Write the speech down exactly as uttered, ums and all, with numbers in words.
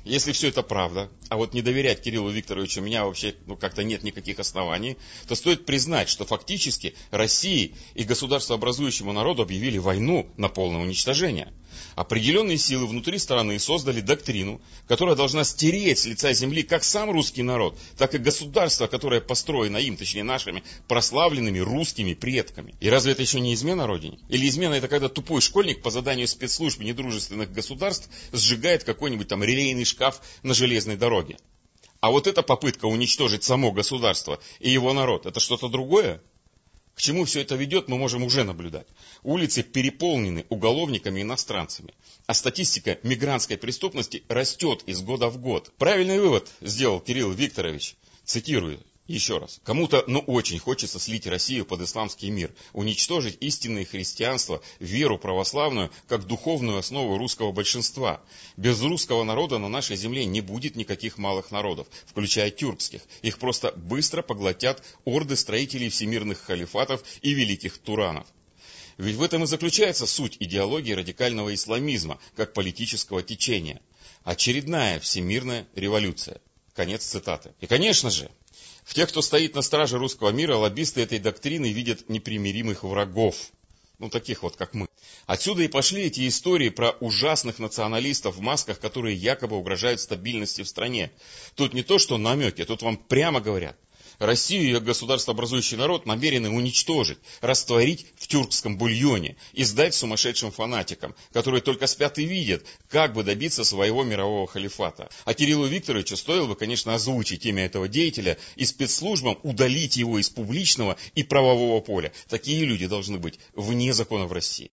если все это правда, а вот не доверять Кириллу Викторовичу у меня вообще ну, как-то нет никаких оснований, то стоит признать, что фактически России и государствообразующему народу объявили войну на полное уничтожение. Определенные силы внутри страны создали доктрину, которая должна стереть с лица земли как сам русский народ, так и государство, которое построено им, точнее нашими прославленными русскими предками. И разве это еще не измена Родине? Или измена это когда тупой школьник по заданию спецслужб недружественных государств сжигает какой-нибудь там релейный шкаф на железной дороге? А вот эта попытка уничтожить само государство и его народ, это что-то другое? К чему все это ведет, мы можем уже наблюдать. Улицы переполнены уголовниками-иностранцами, а статистика мигрантской преступности растет из года в год. Правильный вывод сделал Кирилл Викторович, цитирую еще раз. Кому-то, ну, очень хочется слить Россию под исламский мир, уничтожить истинное христианство, веру православную, как духовную основу русского большинства. Без русского народа на нашей земле не будет никаких малых народов, включая тюркских. Их просто быстро поглотят орды строителей всемирных халифатов и великих туранов. Ведь в этом и заключается суть идеологии радикального исламизма, как политического течения. Очередная всемирная революция. Конец цитаты. И, конечно же, в тех, кто стоит на страже русского мира, лоббисты этой доктрины видят непримиримых врагов. Ну, таких вот, как мы. Отсюда и пошли эти истории про ужасных националистов в масках, которые якобы угрожают стабильности в стране. Тут не то, что намеки, тут вам прямо говорят. Россию и ее государствообразующий народ намерены уничтожить, растворить в тюркском бульоне и сдать сумасшедшим фанатикам, которые только спят и видят, как бы добиться своего мирового халифата. А Кириллу Викторовичу стоило бы, конечно, озвучить имя этого деятеля и спецслужбам удалить его из публичного и правового поля. Такие люди должны быть вне закона в России.